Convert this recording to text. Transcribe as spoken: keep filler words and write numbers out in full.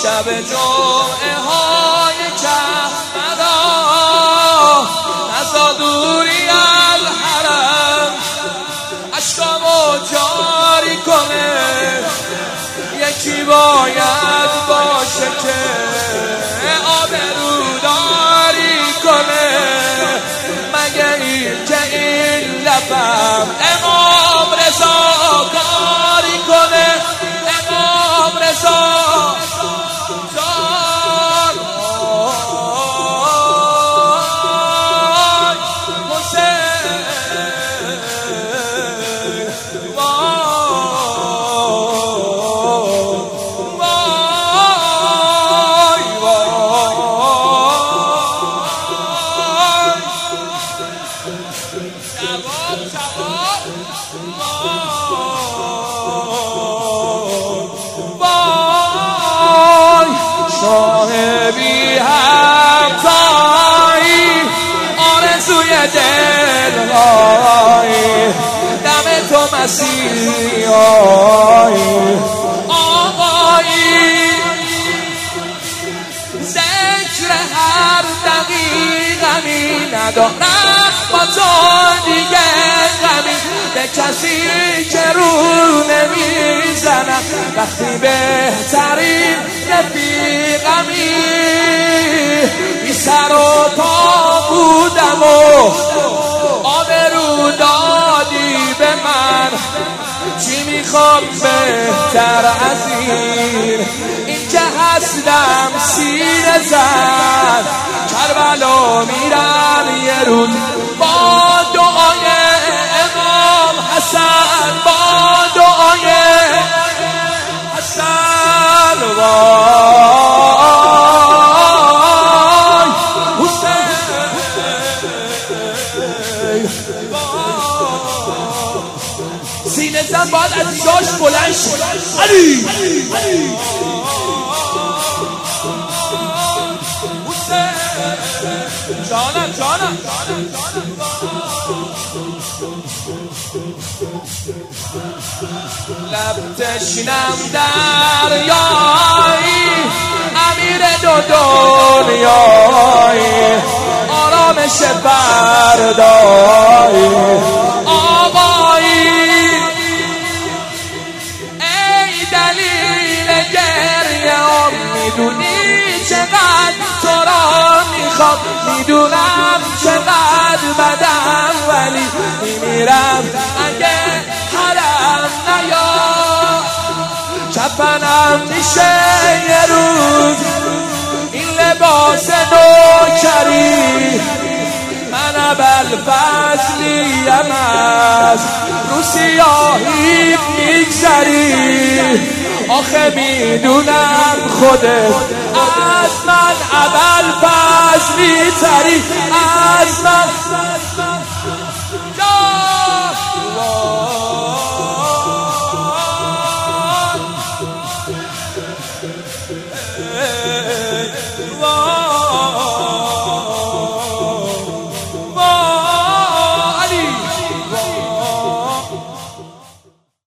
شب جمعه های کربلا نزا دوری الحرم اشکامو جاری کنه یکی باید باشه که آبروداری کنه مگه این که این لبم امام رضا کاری کنه امام رضا صاحبی همتایی آرزوی دلهایی دم تو مسیحی آقایی ذکر هر دقیقمی ندارم با تو دیگه غمی به کسی که رو نمیزنم وقتی بهترین رفیقمی بی سر و پا بودم و آبرو دادی به من چی میخوام بهتر از این این که هستم سینه زد کربلا میرم یه روز با دعای امام حسن با دعای حسن وای حسین سینه زن باید از جاش بلند شد علی جانم جانم لب تشنم دریایی امیر دو دنیایی آرامش فردایی آقایی ای دلیل گریه ام میدونی چقدر تو را میخوام میدونم چقدر بدم ولی میمیرم اگه حرم نیا کفنم میشه یه روز این لباس نوکری من ابوالفضلیم از رو سیاهی میگذری آخه میدونم خودت از من ابوالفضلی تری از من